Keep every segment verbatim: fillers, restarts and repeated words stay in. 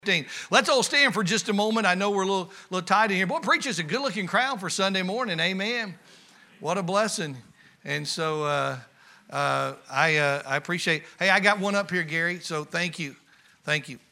fifteen. Let's all stand for just a moment. I know we're a little, little tight in here. Boy, preacher's a good-looking crowd for Sunday morning. Amen. What a blessing. And so uh, uh, I, uh, I appreciate, hey, I got one up here, Gary, so thank you. Thank you.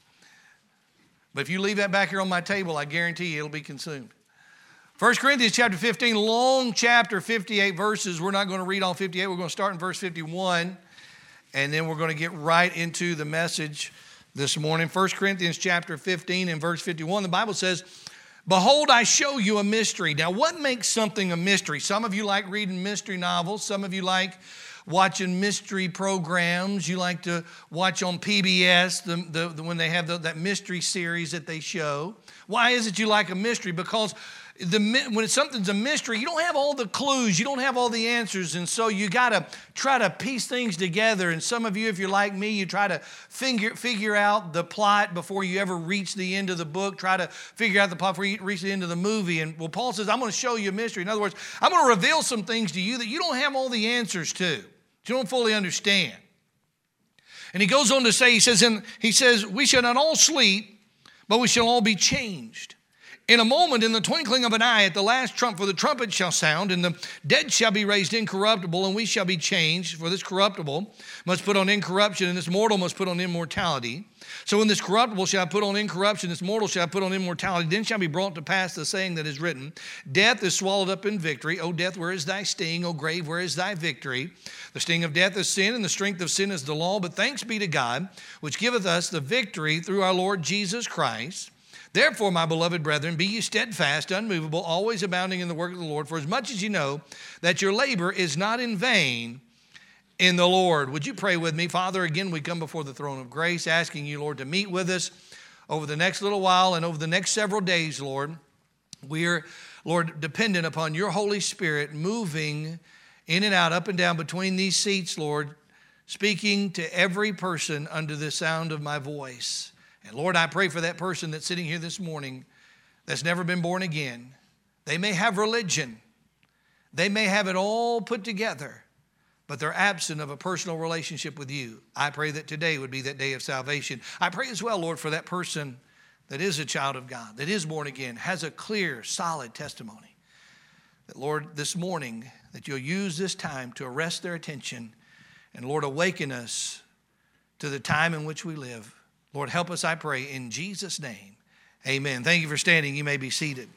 But if you leave that back here on my table, I guarantee you it'll be consumed. First Corinthians chapter fifteen, long chapter, fifty-eight verses. We're not going to read all fifty-eight. We're going to start in verse fifty-one, and then we're going to get right into the message this morning. First Corinthians chapter fifteen and verse fifty-one, the Bible says, "Behold, I show you a mystery." Now, what makes something a mystery? Some of you like reading mystery novels. Some of you like watching mystery programs. You like to watch on P B S the, the, the, when they have the, that mystery series that they show. Why is it you like a mystery? Because the, when it's, something's a mystery, you don't have all the clues. You don't have all the answers. And so you got to try to piece things together. And some of you, if you're like me, you try to figure, figure out the plot before you ever reach the end of the book. Try to figure out the plot before you reach the end of the movie. And well, Paul says, I'm going to show you a mystery. In other words, I'm going to reveal some things to you that you don't have all the answers to. You don't fully understand. And he goes on to say, he says, in, he says, we shall not all sleep, but we shall all be changed. In a moment, in the twinkling of an eye, at the last trump, for the trumpet shall sound, and the dead shall be raised incorruptible, and we shall be changed. For this corruptible must put on incorruption, and this mortal must put on immortality. So when this corruptible shall put on incorruption, this mortal shall put on immortality, then shall be brought to pass the saying that is written, death is swallowed up in victory. O death, where is thy sting? O grave, where is thy victory? The sting of death is sin, and the strength of sin is the law. But thanks be to God, which giveth us the victory through our Lord Jesus Christ. Therefore, my beloved brethren, be ye steadfast, unmovable, always abounding in the work of the Lord, for as much as you know that your labor is not in vain in the Lord. Would you pray with me? Father, again, we come before the throne of grace, asking you, Lord, to meet with us over the next little while and over the next several days, Lord. We are, Lord, dependent upon your Holy Spirit moving in and out, up and down between these seats, Lord, speaking to every person under the sound of my voice. And Lord, I pray for that person that's sitting here this morning that's never been born again. They may have religion. They may have it all put together, but they're absent of a personal relationship with you. I pray that today would be that day of salvation. I pray as well, Lord, for that person that is a child of God, that is born again, has a clear, solid testimony. That, Lord, this morning, that you'll use this time to arrest their attention and, Lord, awaken us to the time in which we live. Lord, help us, I pray, in Jesus' name. Amen. Thank you for standing. You may be seated.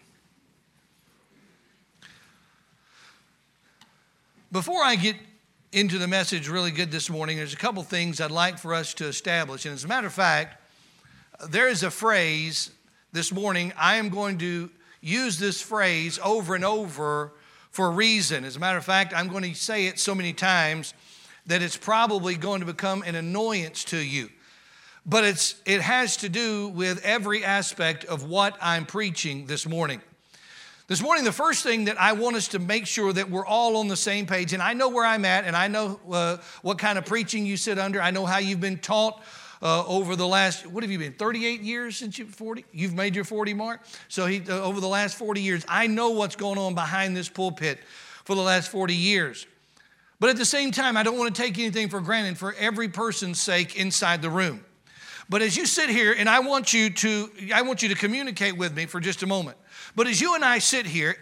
Before I get into the message really good this morning, there's a couple things I'd like for us to establish. And as a matter of fact, there is a phrase this morning. I am going to use this phrase over and over for a reason. As a matter of fact, I'm going to say it so many times that it's probably going to become an annoyance to you. But it's it has to do with every aspect of what I'm preaching this morning. This morning, the first thing that I want us to make sure that we're all on the same page, and I know where I'm at, and I know uh, what kind of preaching you sit under. I know how you've been taught uh, over the last, what have you been, thirty-eight years since you're forty? You've made your forty mark? So he, uh, over the last forty years, I know what's going on behind this pulpit for the last forty years. But at the same time, I don't want to take anything for granted for every person's sake inside the room. But as you sit here, and I want you to, I want you to communicate with me for just a moment. But as you and I sit here,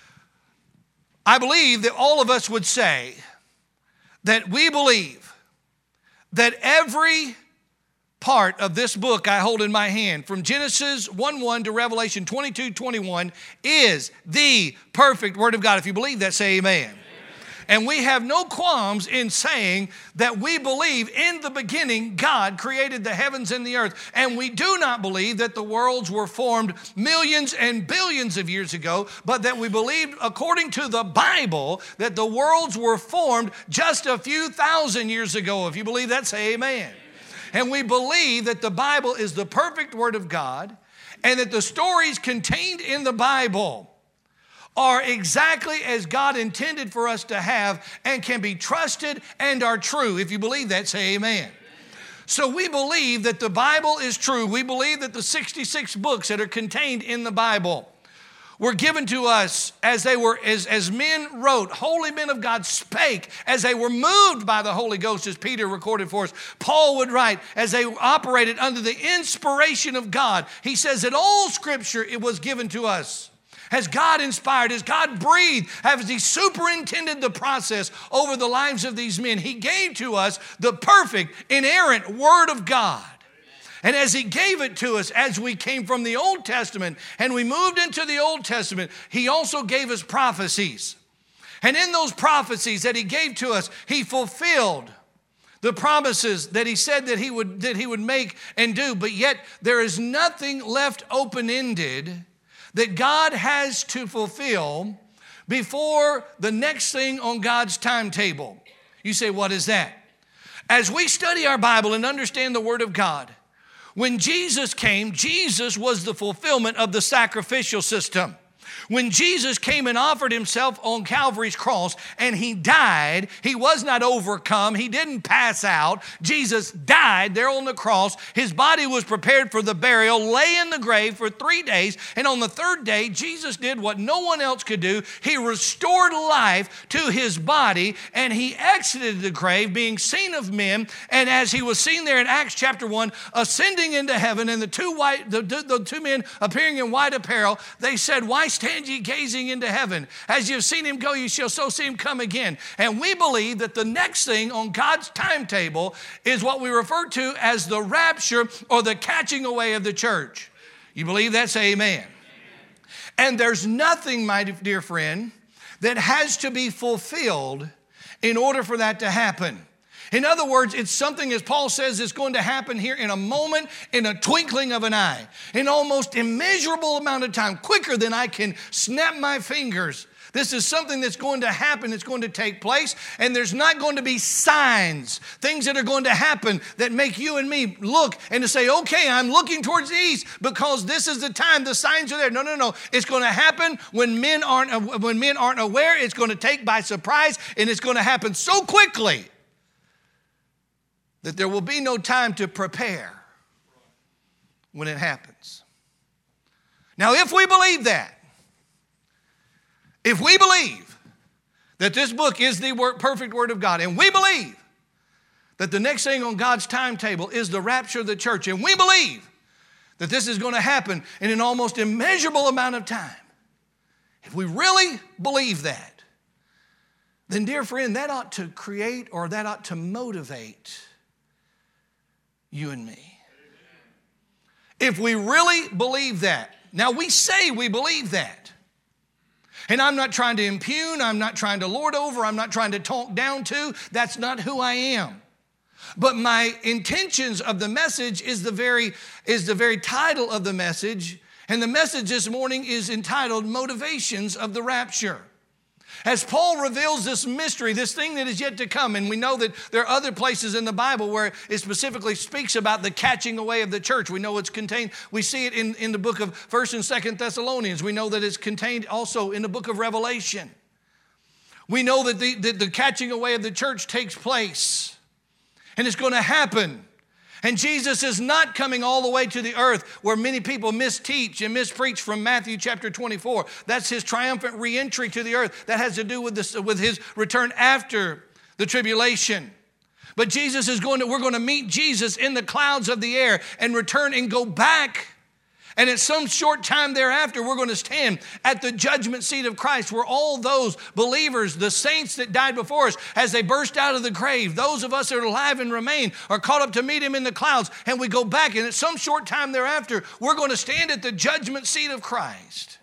I believe that all of us would say that we believe that every part of this book I hold in my hand, from Genesis one one to Revelation twenty-two twenty-one, is the perfect Word of God. If you believe that, say amen. And we have no qualms in saying that we believe in the beginning God created the heavens and the earth. And we do not believe that the worlds were formed millions and billions of years ago, but that we believe, according to the Bible, that the worlds were formed just a few thousand years ago. If you believe that, say amen. And we believe that the Bible is the perfect Word of God, and that the stories contained in the Bible are exactly as God intended for us to have and can be trusted and are true. If you believe that, say amen. So we believe that the Bible is true. We believe that the sixty-six books that are contained in the Bible were given to us as they were, as, as men wrote, holy men of God spake, as they were moved by the Holy Ghost, as Peter recorded for us. Paul would write, as they operated under the inspiration of God. He says that all Scripture, it was given to us. Has God inspired, has God breathed, has He superintended the process over the lives of these men? He gave to us the perfect, inerrant Word of God. And as He gave it to us, as we came from the Old Testament and we moved into the Old Testament, He also gave us prophecies. And in those prophecies that He gave to us, He fulfilled the promises that He said that He would, that He would make and do. But yet there is nothing left open-ended that God has to fulfill before the next thing on God's timetable. You say, what is that? As we study our Bible and understand the Word of God, when Jesus came, Jesus was the fulfillment of the sacrificial system. When Jesus came and offered Himself on Calvary's cross and He died, He was not overcome. He didn't pass out. Jesus died there on the cross. His body was prepared for the burial, lay in the grave for three days. And on the third day, Jesus did what no one else could do. He restored life to His body and He exited the grave, being seen of men. And as He was seen there in Acts chapter one, ascending into heaven, and the two white, the, the two men appearing in white apparel, they said, why stand ye gazing into heaven? As you've seen Him go, you shall so see Him come again. And we believe that the next thing on God's timetable is what we refer to as the rapture or the catching away of the church. You believe that? Say amen. Amen. And there's nothing, my dear friend, that has to be fulfilled in order for that to happen. In other words, it's something, as Paul says, is going to happen here in a moment, in a twinkling of an eye, in almost immeasurable amount of time, quicker than I can snap my fingers. This is something that's going to happen, it's going to take place, and there's not going to be signs, things that are going to happen that make you and me look and to say, okay, I'm looking towards the east because this is the time, the signs are there. No, no, no. It's going to happen when men aren't, when men aren't aware. It's going to take by surprise, and it's going to happen so quickly that there will be no time to prepare when it happens. Now, if we believe that, if we believe that this book is the word, perfect Word of God, and we believe that the next thing on God's timetable is the rapture of the church, and we believe that this is going to happen in an almost immeasurable amount of time, if we really believe that, then, dear friend, that ought to create or that ought to motivate you and me. If we really believe that. Now, we say we believe that. And I'm not trying to impugn, I'm not trying to lord over, I'm not trying to talk down to. That's not who I am. But my intentions of the message is the very, is the very title of the message. And the message this morning is entitled Motivations of the Rapture. As Paul reveals this mystery, this thing that is yet to come, and we know that there are other places in the Bible where it specifically speaks about the catching away of the church. We know it's contained, we see it in, in the book of First and Second Thessalonians. We know that it's contained also in the book of Revelation. We know that the, that the catching away of the church takes place, and it's going to happen. And Jesus is not coming all the way to the earth where many people misteach and mispreach from Matthew chapter twenty-four. That's His triumphant reentry to the earth. That has to do with this, with His return after the tribulation. But Jesus is going to, we're going to meet Jesus in the clouds of the air and return and go back. And at some short time thereafter, we're going to stand at the judgment seat of Christ where all those believers, the saints that died before us, as they burst out of the grave, those of us that are alive and remain are caught up to meet Him in the clouds, and we go back. And at some short time thereafter, we're going to stand at the judgment seat of Christ.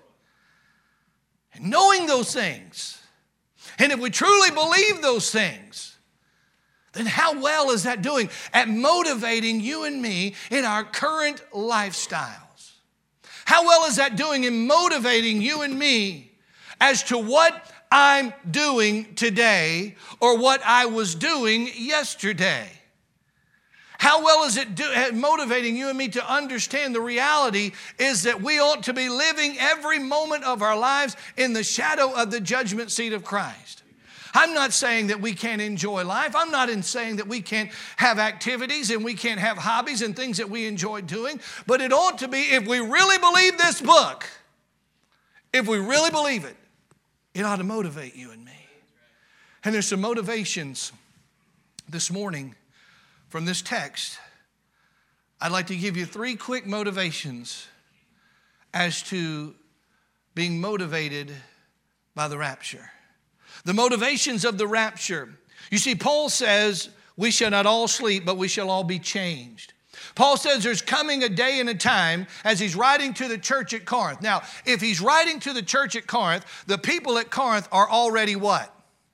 And knowing those things, and if we truly believe those things, then how well is that doing at motivating you and me in our current lifestyle? How well is that doing in motivating you and me as to what I'm doing today or what I was doing yesterday? How well is it do, motivating you and me to understand the reality is that we ought to be living every moment of our lives in the shadow of the judgment seat of Christ? I'm not saying that we can't enjoy life. I'm not in saying that we can't have activities and we can't have hobbies and things that we enjoy doing. But it ought to be, if we really believe this book if we really believe it, it ought to motivate you and me. And there's some motivations this morning from this text. I'd like to give you three quick motivations as to being motivated by the rapture. The motivations of the rapture. You see, Paul says, we shall not all sleep, but we shall all be changed. Paul says there's coming a day and a time as he's writing to the church at Corinth. Now, if he's writing to the church at Corinth, the people at Corinth are already what?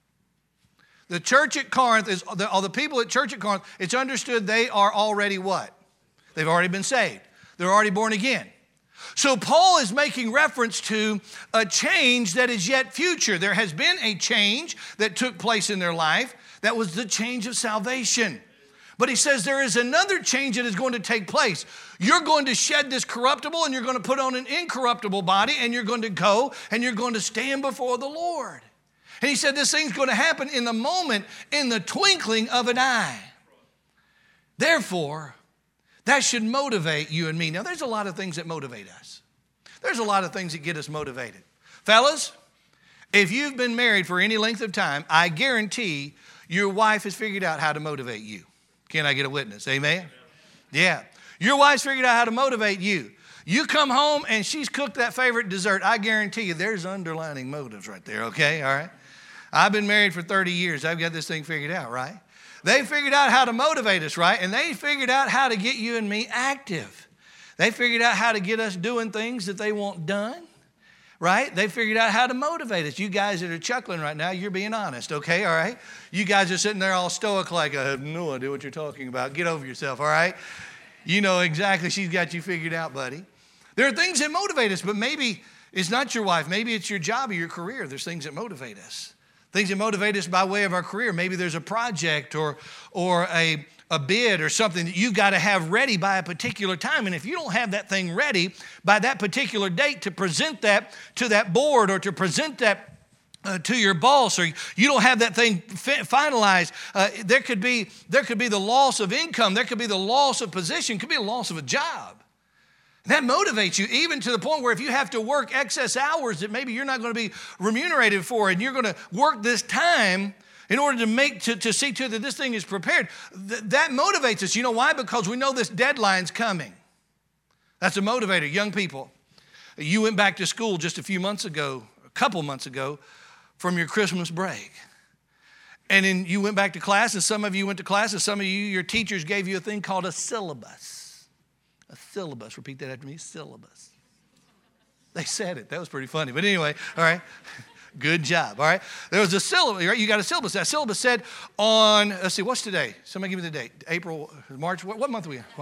The church at Corinth is, the, or the people at church at Corinth, it's understood they are already what? They've already been saved. They're already born again. So Paul is making reference to a change that is yet future. There has been a change that took place in their life. That was the change of salvation. But he says there is another change that is going to take place. You're going to shed this corruptible and you're going to put on an incorruptible body, and you're going to go and you're going to stand before the Lord. And he said this thing's going to happen in the moment, in the twinkling of an eye. Therefore, that should motivate you and me. Now, there's a lot of things that motivate us. There's a lot of things that get us motivated. Fellas, if you've been married for any length of time, I guarantee your wife has figured out how to motivate you. Can I get a witness? Amen? Yeah. Your wife's figured out how to motivate you. You come home and she's cooked that favorite dessert. I guarantee you there's underlining motives right there, okay? All right? I've been married for thirty years. I've got this thing figured out, right? They figured out how to motivate us, right? And they figured out how to get you and me active. They figured out how to get us doing things that they want done, right? They figured out how to motivate us. You guys that are chuckling right now, you're being honest, okay? All right? You guys are sitting there all stoic like, I have no idea what you're talking about. Get over yourself, all right? You know exactly. She's got you figured out, buddy. There are things that motivate us, but maybe it's not your wife. Maybe it's your job or your career. There's things that motivate us. Things that motivate us by way of our career. Maybe there's a project or, or a, a bid or something that you've got to have ready by a particular time. And if you don't have that thing ready by that particular date to present that to that board or to present that uh, to your boss, or you don't have that thing fi- finalized, uh, there could be, there could be the loss of income. There could be the loss of position. Could be a loss of a job. That motivates you even to the point where if you have to work excess hours that maybe you're not going to be remunerated for, and you're going to work this time in order to make to, to see to that this thing is prepared, th- that motivates us. You know why? Because we know this deadline's coming. That's a motivator. Young people, you went back to school just a few months ago, a couple months ago, from your Christmas break. And then you went back to class, and some of you went to class, and some of you, your teachers gave you a thing called a syllabus. A syllabus. Repeat that after me. Syllabus. They said it. That was pretty funny. But anyway, all right. Good job. All right. There was a syllabus, right? You got a syllabus. That syllabus said on, let's see, what's today? Somebody give me the date. April, March, what, what month are we in?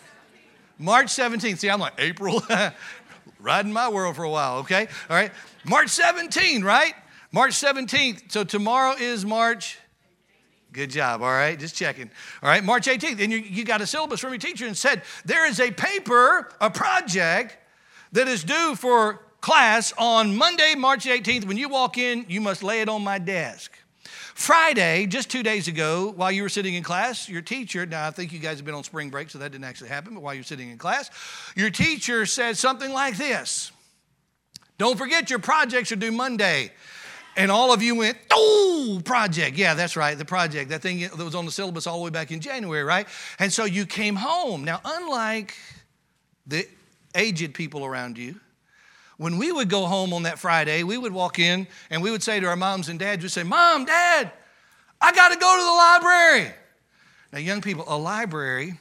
March seventeenth. See, I'm like, April. Riding my world for a while, okay? All right. March seventeenth, right? March seventeenth. So tomorrow is March. Good job, all right? Just checking. All right, March eighteenth, and you, you got a syllabus from your teacher and said, there is a paper, a project that is due for class on Monday, March eighteenth. When you walk in, you must lay it on my desk. Friday, just two days ago, while you were sitting in class, your teacher, now I think you guys have been on spring break, so that didn't actually happen, but while you're sitting in class, your teacher said something like this: don't forget your projects are due Monday. And all of you went, oh, project. Yeah, that's right, the project. That thing that was on the syllabus all the way back in January, right? And so you came home. Now, unlike the aged people around you, when we would go home on that Friday, we would walk in and we would say to our moms and dads, we'd say, Mom, Dad, I got to go to the library. Now, young people, a library,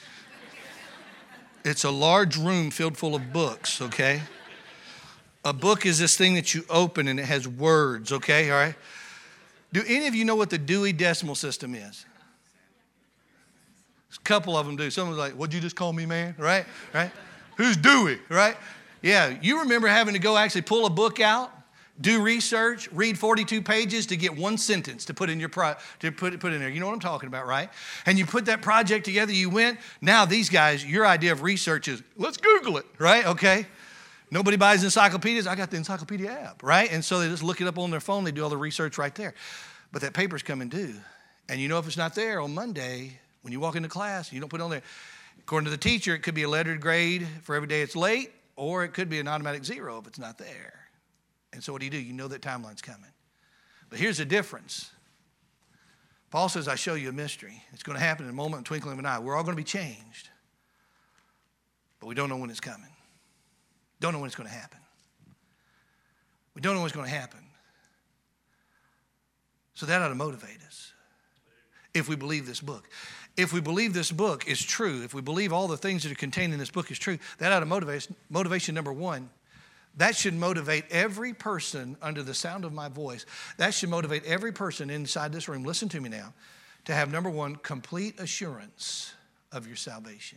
it's a large room filled full of books, okay? A book is this thing that you open and it has words, okay, all right? Do any of you know what the Dewey Decimal System is? A couple of them do. Someone's like, what'd you just call me, man? Right, right? Who's Dewey, right? Yeah, you remember having to go actually pull a book out, do research, read forty-two pages to get one sentence to put in your pro, to put, put in there. You know what I'm talking about, right? And you put that project together, you went. Now these guys, your idea of research is, let's Google it, right? Okay. Nobody buys encyclopedias. I got the encyclopedia app, right? And so they just look it up on their phone. They do all the research right there. But that paper's coming due. And you know if it's not there on Monday, when you walk into class, you don't put it on there. According to the teacher, it could be a lettered grade for every day it's late, or it could be an automatic zero if it's not there. And so what do you do? You know that timeline's coming. But here's the difference. Paul says, I show you a mystery. It's going to happen in a moment, in the twinkling of an eye. We're all going to be changed. But we don't know when it's coming. Don't know when it's going to happen. We don't know what's going to happen. So that ought to motivate us if we believe this book. If we believe this book is true, if we believe all the things that are contained in this book is true, that ought to motivate us. Motivation number one, that should motivate every person under the sound of my voice. That should motivate every person inside this room, listen to me now, to have, number one, complete assurance of your salvation.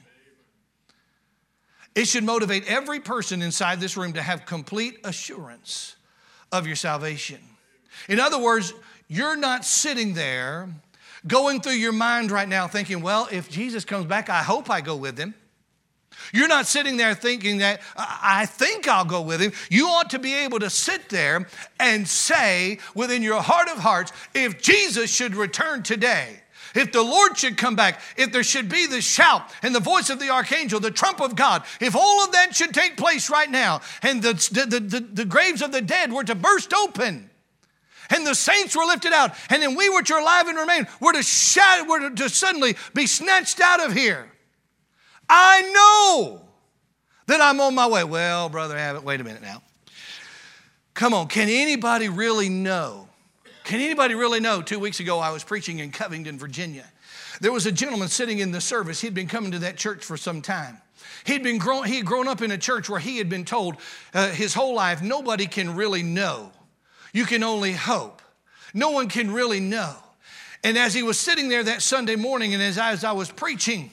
It should motivate every person inside this room to have complete assurance of your salvation. In other words, you're not sitting there going through your mind right now thinking, well, if Jesus comes back, I hope I go with him. You're not sitting there thinking that, I think I'll go with him. You ought to be able to sit there and say within your heart of hearts, if Jesus should return today, if the Lord should come back, if there should be the shout and the voice of the archangel, the trump of God, if all of that should take place right now and the, the, the, the graves of the dead were to burst open and the saints were lifted out and then we which are alive and remain were to, shout, were to, to suddenly be snatched out of here, I know that I'm on my way. Well, Brother Abbott, wait a minute now. Come on, can anybody really know? Can anybody really know? Two weeks ago, I was preaching in Covington, Virginia. There was a gentleman sitting in the service. He'd been coming to that church for some time. He'd been grown, he had grown up in a church where he had been told uh, his whole life, nobody can really know. You can only hope. No one can really know. And as he was sitting there that Sunday morning, and as I, as I was preaching,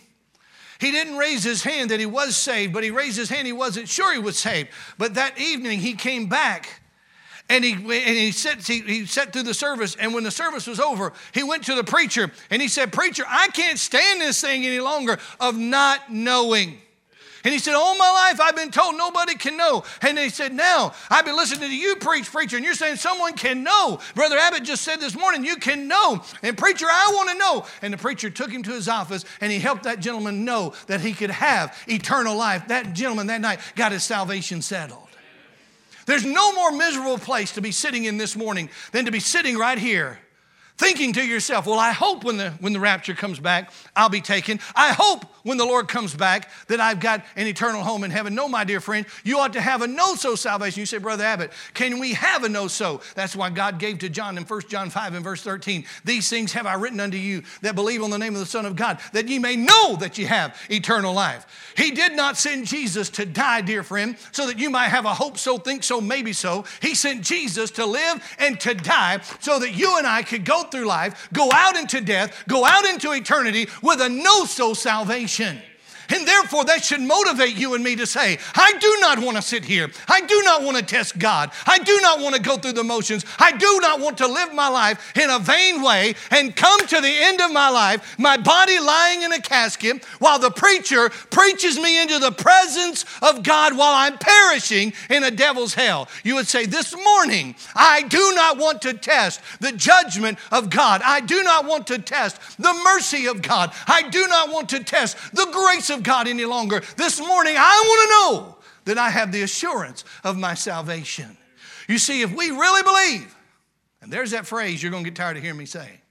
he didn't raise his hand that he was saved, but he raised his hand he wasn't sure he was saved. But that evening, he came back. And he, and he, sat, he, he sat through the service, and when the service was over, he went to the preacher, and he said, Preacher, I can't stand this thing any longer of not knowing. And he said, all my life I've been told nobody can know. And he said, now I've been listening to you preach, preacher, and you're saying someone can know. Brother Abbott just said this morning, you can know. And preacher, I want to know. And the preacher took him to his office, and he helped that gentleman know that he could have eternal life. That gentleman that night got his salvation settled. There's no more miserable place to be sitting in this morning than to be sitting right here thinking to yourself, well, I hope when the, when the rapture comes back, I'll be taken. I hope when the Lord comes back that I've got an eternal home in heaven. No, my dear friend, you ought to have a no-so salvation. You say, Brother Abbott, can we have a no-so? That's why God gave to John in First John five and verse thirteen, these things have I written unto you that believe on the name of the Son of God, that ye may know that ye have eternal life. He did not send Jesus to die, dear friend, so that you might have a hope so, think so, maybe so. He sent Jesus to live and to die so that you and I could go through life, go out into death, go out into eternity with a no-so salvation. And therefore, that should motivate you and me to say, I do not want to sit here. I do not want to test God. I do not want to go through the motions. I do not want to live my life in a vain way and come to the end of my life, my body lying in a casket, while the preacher preaches me into the presence of God while I'm perishing in a devil's hell. You would say, this morning, I do not want to test the judgment of God. I do not want to test the mercy of God. I do not want to test the grace of God any longer. This morning, I want to know that I have the assurance of my salvation. You see, if we really believe, and there's that phrase you're going to get tired of hearing me say,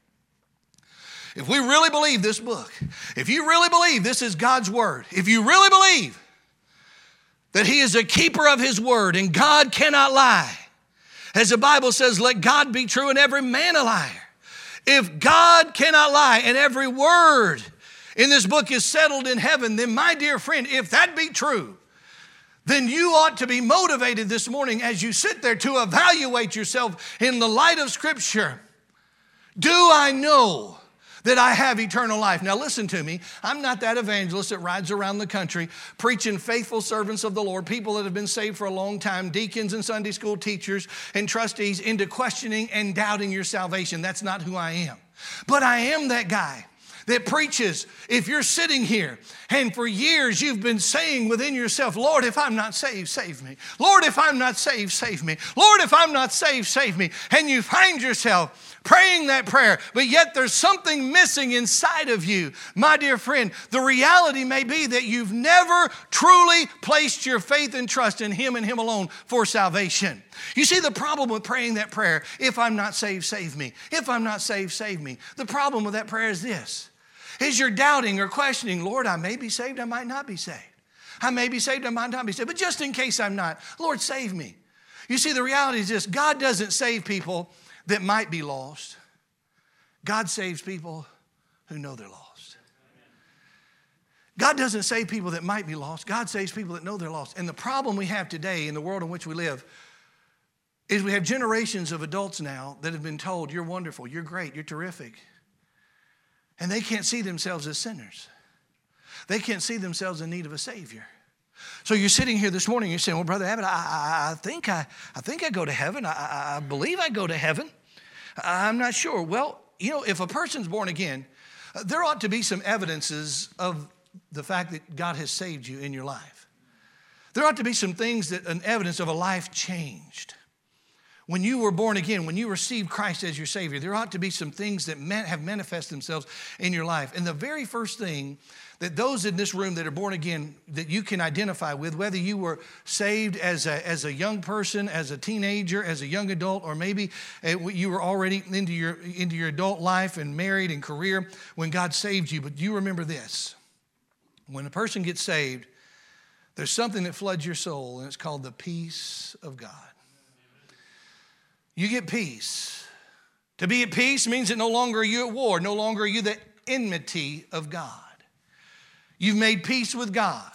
if we really believe this book, if you really believe this is God's word, if you really believe that he is a keeper of his word and God cannot lie, as the Bible says, let God be true and every man a liar. If God cannot lie and every word in this book is settled in heaven, then my dear friend, if that be true, then you ought to be motivated this morning as you sit there to evaluate yourself in the light of Scripture. Do I know that I have eternal life? Now listen to me. I'm not that evangelist that rides around the country preaching faithful servants of the Lord, people that have been saved for a long time, deacons and Sunday school teachers and trustees, into questioning and doubting your salvation. That's not who I am. But I am that guy that preaches, if you're sitting here and for years you've been saying within yourself, Lord, if I'm not saved, save me. Lord, if I'm not saved, save me. Lord, if I'm not saved, save me. And you find yourself praying that prayer, but yet there's something missing inside of you. My dear friend, the reality may be that you've never truly placed your faith and trust in Him and Him alone for salvation. You see, the problem with praying that prayer, if I'm not saved, save me. If I'm not saved, save me. The problem with that prayer is this, is you're doubting or questioning, Lord, I may be saved, I might not be saved. I may be saved, I might not be saved. But just in case I'm not, Lord, save me. You see, the reality is this, God doesn't save people that might be lost. God saves people who know they're lost. God doesn't save people that might be lost. God saves people that know they're lost. And the problem we have today in the world in which we live is we have generations of adults now that have been told, you're wonderful, you're great, you're terrific. And they can't see themselves as sinners. They can't see themselves in need of a Savior. So you're sitting here this morning, you're saying, well, Brother Abbott, I, I, I, think, I, I think I go to heaven. I, I, I believe I go to heaven. I'm not sure. Well, you know, if a person's born again, there ought to be some evidences of the fact that God has saved you in your life. There ought to be some things that, an evidence of a life changed. When you were born again, when you received Christ as your Savior, there ought to be some things that have manifested themselves in your life. And the very first thing that those in this room that are born again, that you can identify with, whether you were saved as a, as a young person, as a teenager, as a young adult, or maybe you were already into your, into your adult life and married and career when God saved you. But you remember this, when a person gets saved, there's something that floods your soul, and it's called the peace of God. You get peace. To be at peace means that no longer are you at war, no longer are you the enmity of God. You've made peace with God,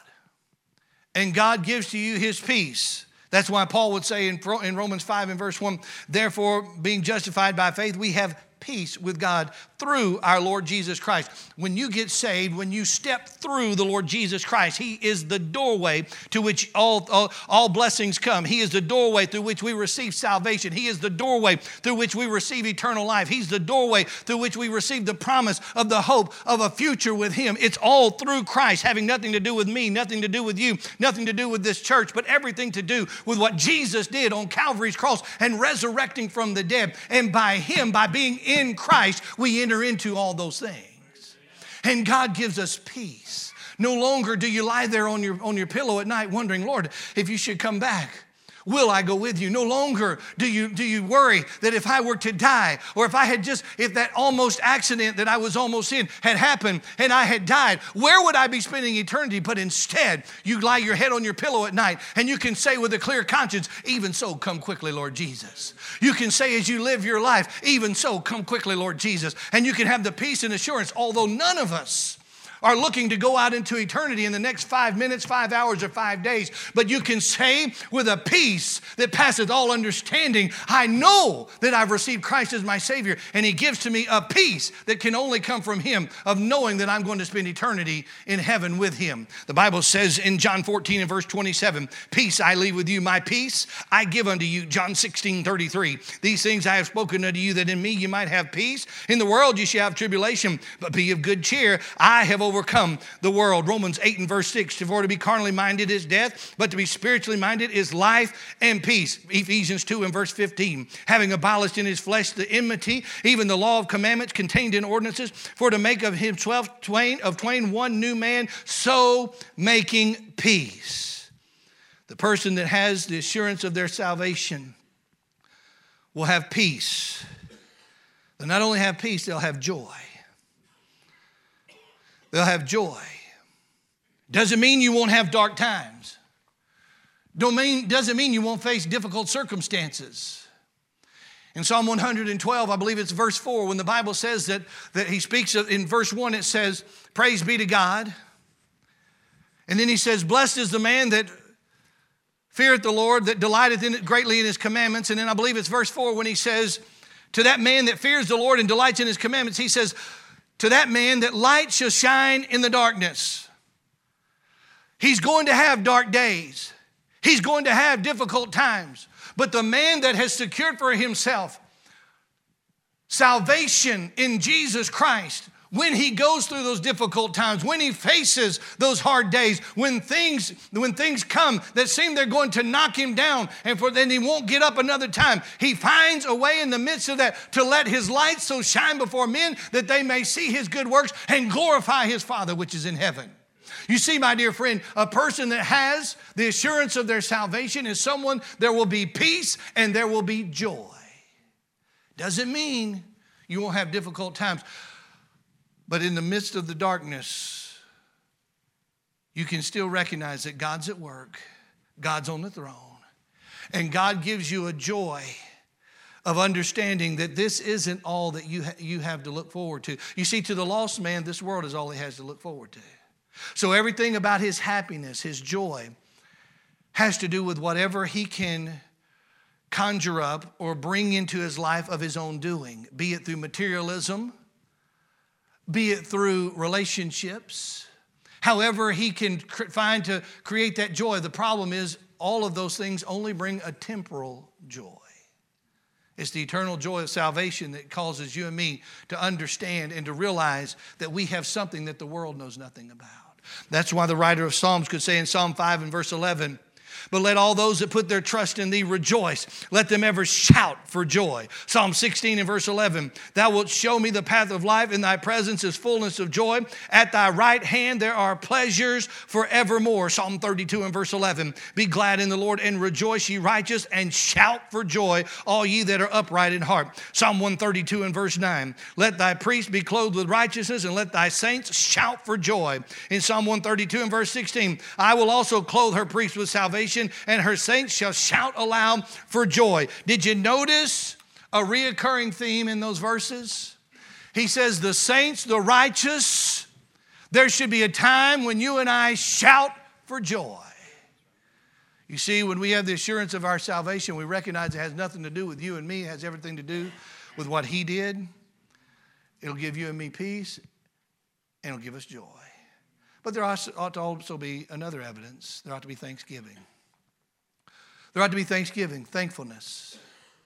and God gives to you His peace. That's why Paul would say in Romans five and verse one, therefore, being justified by faith, we have peace with God through our Lord Jesus Christ. When you get saved, when you step through the Lord Jesus Christ, He is the doorway to which all, all, all blessings come. He is the doorway through which we receive salvation. He is the doorway through which we receive eternal life. He's the doorway through which we receive the promise of the hope of a future with Him. It's all through Christ, having nothing to do with me, nothing to do with you, nothing to do with this church, but everything to do with what Jesus did on Calvary's cross and resurrecting from the dead. And by Him, by being in Christ, we enter into all those things. And God gives us peace. No longer do you lie there on your, on your pillow at night wondering, Lord, if you should come back, will I go with you? No longer do you, do you worry that if I were to die, or if I had just, if that almost accident that I was almost in had happened and I had died, where would I be spending eternity? But instead, you lie your head on your pillow at night and you can say with a clear conscience, even so, come quickly, Lord Jesus. You can say as you live your life, even so, come quickly, Lord Jesus. And you can have the peace and assurance, although none of us are looking to go out into eternity in the next five minutes, five hours, or five days. But you can say with a peace that passeth all understanding, I know that I've received Christ as my Savior, and He gives to me a peace that can only come from Him, of knowing that I'm going to spend eternity in heaven with Him. The Bible says in John fourteen and verse twenty-seven, peace I leave with you, my peace I give unto you. John sixteen thirty-three, these things I have spoken unto you, that in me you might have peace. In the world you shall have tribulation, but be of good cheer. I have overcome overcome the world. Romans eight and verse six, for to be carnally minded is death, but to be spiritually minded is life and peace. Ephesians two and verse fifteen, having abolished in His flesh the enmity, even the law of commandments contained in ordinances, for to make of himself twain, of twain one new man, so making peace. The person that has the assurance of their salvation will have peace. They'll not only have peace, they'll have joy. They'll have joy. Doesn't mean you won't have dark times. Don't mean, doesn't mean you won't face difficult circumstances. In Psalm one hundred twelve, I believe it's verse four, when the Bible says that, that he speaks of, in verse one, it says, praise be to God. And then he says, blessed is the man that feareth the Lord, that delighteth in it greatly in His commandments. And then I believe it's verse four when he says, to that man that fears the Lord and delights in His commandments, he says, to that man that light shall shine in the darkness. He's going to have dark days. He's going to have difficult times. But the man that has secured for himself salvation in Jesus Christ when he goes through those difficult times, when he faces those hard days, when things, when things come that seem they're going to knock him down, and for then he won't get up another time, he finds a way in the midst of that to let his light so shine before men that they may see his good works and glorify his Father which is in heaven. You see, my dear friend, a person that has the assurance of their salvation is someone there will be peace and there will be joy. Doesn't mean you won't have difficult times. But in the midst of the darkness, you can still recognize that God's at work. God's on the throne. And God gives you a joy of understanding that this isn't all that you, ha- you have to look forward to. You see, to the lost man, this world is all he has to look forward to. So everything about his happiness, his joy, has to do with whatever he can conjure up or bring into his life of his own doing, be it through materialism, be it through relationships, however he can cr- find to create that joy. The problem is all of those things only bring a temporal joy. It's the eternal joy of salvation that causes you and me to understand and to realize that we have something that the world knows nothing about. That's why the writer of Psalms could say in Psalm five and verse eleven, but let all those that put their trust in thee rejoice. Let them ever shout for joy. Psalm sixteen and verse eleven, thou wilt show me the path of life. In thy presence is fullness of joy. At thy right hand there are pleasures forevermore. Psalm thirty-two and verse eleven, be glad in the Lord and rejoice, ye righteous, and shout for joy, all ye that are upright in heart. Psalm one thirty-two and verse nine, let thy priests be clothed with righteousness, and let thy saints shout for joy. In Psalm one thirty-two and verse sixteen, I will also clothe her priests with salvation, and her saints shall shout aloud for joy. Did you notice a reoccurring theme in those verses? He says the saints, the righteous, there should be a time when you and I shout for joy. You see, when we have the assurance of our salvation, we recognize it has nothing to do with you and me. It has everything to do with what he did. It'll give you and me peace, and it'll give us joy. But there ought to also be another evidence. There ought to be thanksgiving. There ought to be thanksgiving, thankfulness.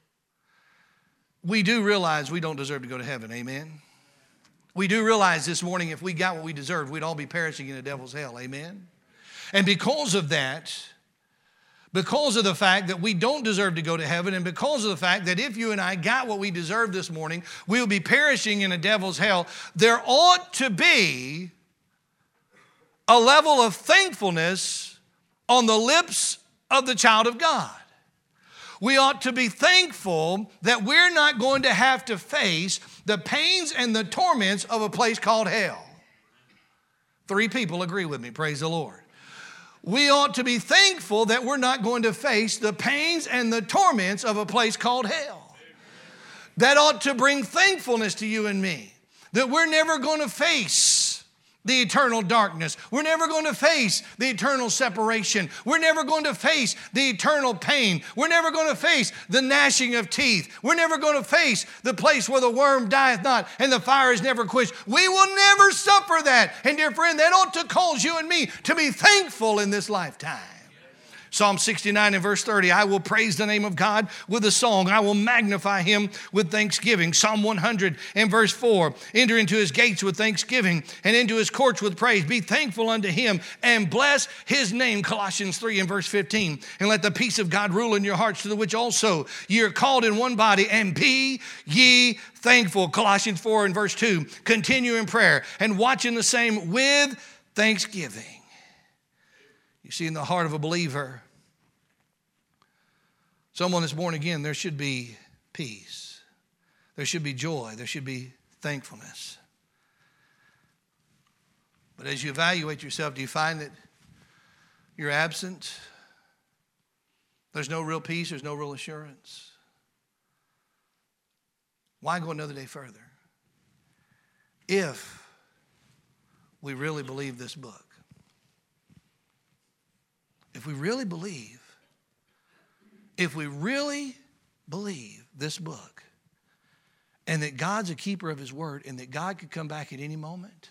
We do realize we don't deserve to go to heaven, amen? We do realize this morning if we got what we deserved, we'd all be perishing in the devil's hell, amen? And because of that, because of the fact that we don't deserve to go to heaven, and because of the fact that if you and I got what we deserved this morning, we'll be perishing in a devil's hell, there ought to be a level of thankfulness on the lips of the child of God. We ought to be thankful that we're not going to have to face the pains and the torments of a place called hell. Three people agree with me, praise the Lord. We ought to be thankful that we're not going to face the pains and the torments of a place called hell. That ought to bring thankfulness to you and me, that we're never going to face the eternal darkness. We're never going to face the eternal separation. We're never going to face the eternal pain. We're never going to face the gnashing of teeth. We're never going to face the place where the worm dieth not and the fire is never quenched. We will never suffer that. And dear friend, that ought to cause you and me to be thankful in this lifetime. Psalm sixty-nine and verse thirty, I will praise the name of God with a song. I will magnify him with thanksgiving. Psalm one hundred and verse four, enter into his gates with thanksgiving and into his courts with praise. Be thankful unto him and bless his name. Colossians three and verse fifteen, and let the peace of God rule in your hearts, to the which also ye are called in one body, and be ye thankful. Colossians four and verse two, continue in prayer and watch in the same with thanksgiving. You see, in the heart of a believer, someone that's born again, there should be peace. There should be joy. There should be thankfulness. But as you evaluate yourself, do you find that you're absent? There's no real peace. There's no real assurance. Why go another day further? If we really believe this book. If we really believe, if we really believe this book, and that God's a keeper of his word, and that God could come back at any moment,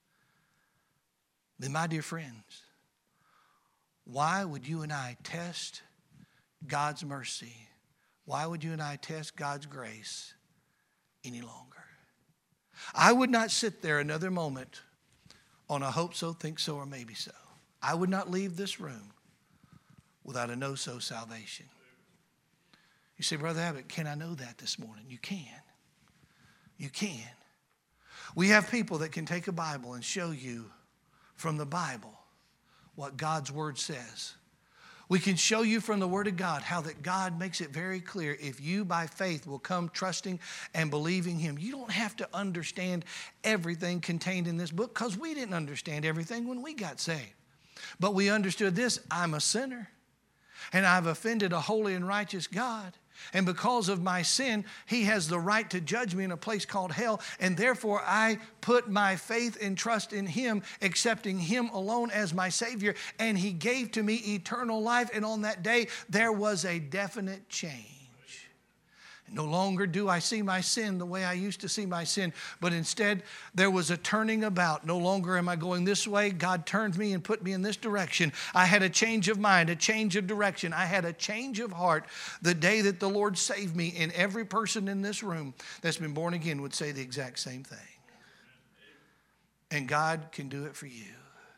then my dear friends, why would you and I test God's mercy? Why would you and I test God's grace any longer? I would not sit there another moment on a hope so, think so, or maybe so. I would not leave this room without a know-so salvation. You say, Brother Abbott, can I know that this morning? You can. You can. We have people that can take a Bible and show you from the Bible what God's Word says. We can show you from the Word of God how that God makes it very clear if you by faith will come trusting and believing Him. You don't have to understand everything contained in this book because we didn't understand everything when we got saved. But we understood this: I'm a sinner and I've offended a holy and righteous God. And because of my sin, He has the right to judge me in a place called hell. And therefore, I put my faith and trust in Him, accepting Him alone as my Savior. And He gave to me eternal life. And on that day, there was a definite change. No longer do I see my sin the way I used to see my sin, but instead there was a turning about. No longer am I going this way. God turned me and put me in this direction. I had a change of mind, a change of direction. I had a change of heart the day that the Lord saved me. And every person in this room that's been born again would say the exact same thing. And God can do it for you.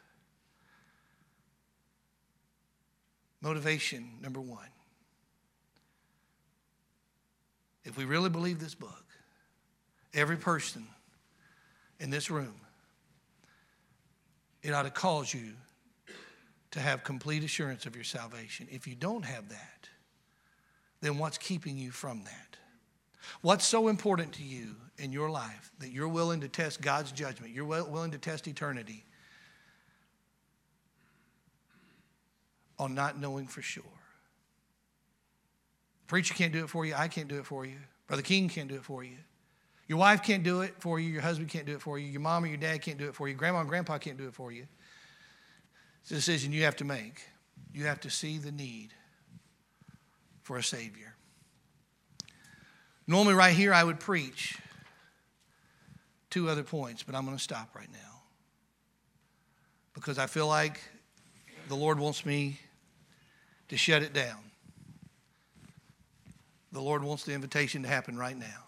Motivation number one. If we really believe this book, every person in this room, it ought to cause you to have complete assurance of your salvation. If you don't have that, then what's keeping you from that? What's so important to you in your life that you're willing to test God's judgment? You're willing to test eternity on not knowing for sure. Preacher can't do it for you. I can't do it for you. Brother King can't do it for you. Your wife can't do it for you. Your husband can't do it for you. Your mom or your dad can't do it for you. Grandma and grandpa can't do it for you. It's a decision you have to make. You have to see the need for a Savior. Normally right here I would preach two other points, but I'm going to stop right now because I feel like the Lord wants me to shut it down. The Lord wants the invitation to happen right now.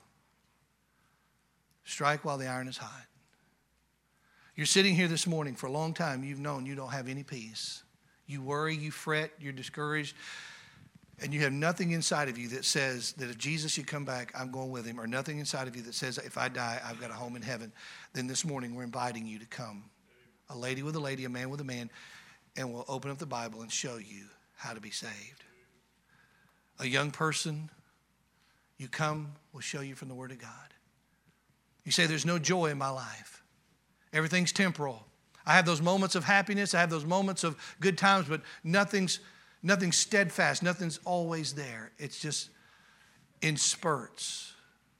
Strike while the iron is hot. You're sitting here this morning for a long time. You've known you don't have any peace. You worry, you fret, you're discouraged, and you have nothing inside of you that says that if Jesus should come back, I'm going with Him, or nothing inside of you that says if I die, I've got a home in heaven. Then this morning we're inviting you to come. A lady with a lady, a man with a man, and we'll open up the Bible and show you how to be saved. A young person, you come, we'll show you from the Word of God. You say, there's no joy in my life. Everything's temporal. I have those moments of happiness. I have those moments of good times, but nothing's, nothing's steadfast. Nothing's always there. It's just in spurts.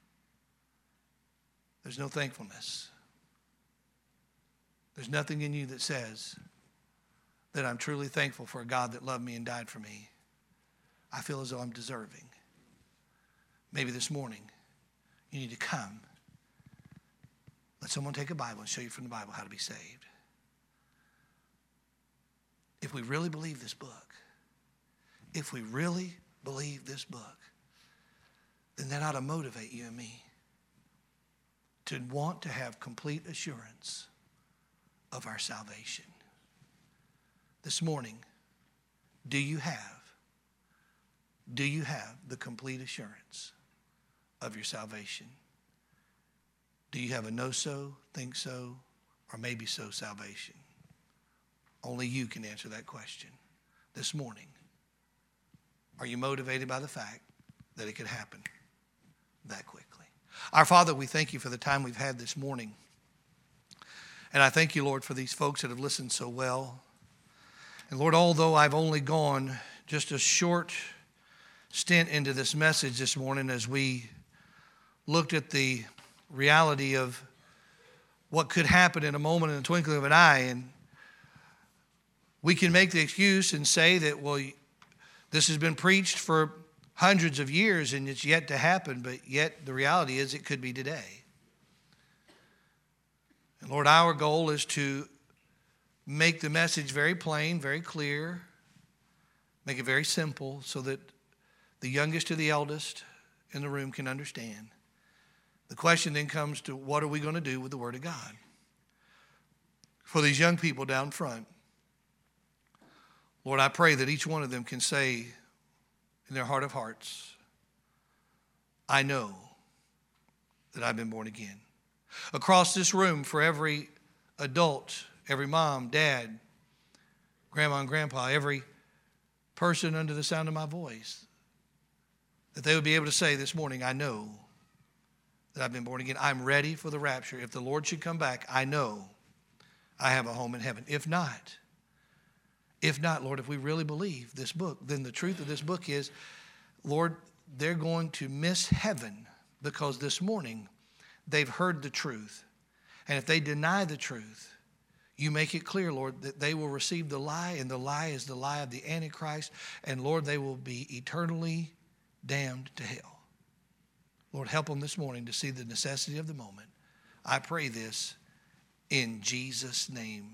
There's no thankfulness. There's nothing in you that says that I'm truly thankful for a God that loved me and died for me. I feel as though I'm deserving. Maybe this morning you need to come. Let someone take a Bible and show you from the Bible how to be saved. If we really believe this book, if we really believe this book, then that ought to motivate you and me to want to have complete assurance of our salvation. This morning, do you have, do you have the complete assurance of your salvation? Do you have a know-so, think so, or maybe so salvation? Only you can answer that question this morning. Are you motivated by the fact that it could happen that quickly? Our Father, we thank you for the time we've had this morning. And I thank you, Lord, for these folks that have listened so well. And Lord, although I've only gone just a short stint into this message this morning as we looked at the reality of what could happen in a moment, in the twinkling of an eye, and we can make the excuse and say that, well, this has been preached for hundreds of years and it's yet to happen, but yet the reality is it could be today. And Lord, our goal is to make the message very plain, very clear, make it very simple so that the youngest to the eldest in the room can understand The question then comes to, what are we going to do with the Word of God? For these young people down front, Lord, I pray that each one of them can say in their heart of hearts, I know that I've been born again. Across this room, for every adult, every mom, dad, grandma and grandpa, every person under the sound of my voice, that they would be able to say this morning, I know that I've been born again. I'm ready for the rapture. If the Lord should come back, I know I have a home in heaven. If not, if not, Lord, if we really believe this book, then the truth of this book is, Lord, they're going to miss heaven because this morning they've heard the truth. And if they deny the truth, you make it clear, Lord, that they will receive the lie, and the lie is the lie of the Antichrist. And Lord, they will be eternally damned to hell. Lord, help them this morning to see the necessity of the moment. I pray this in Jesus' name.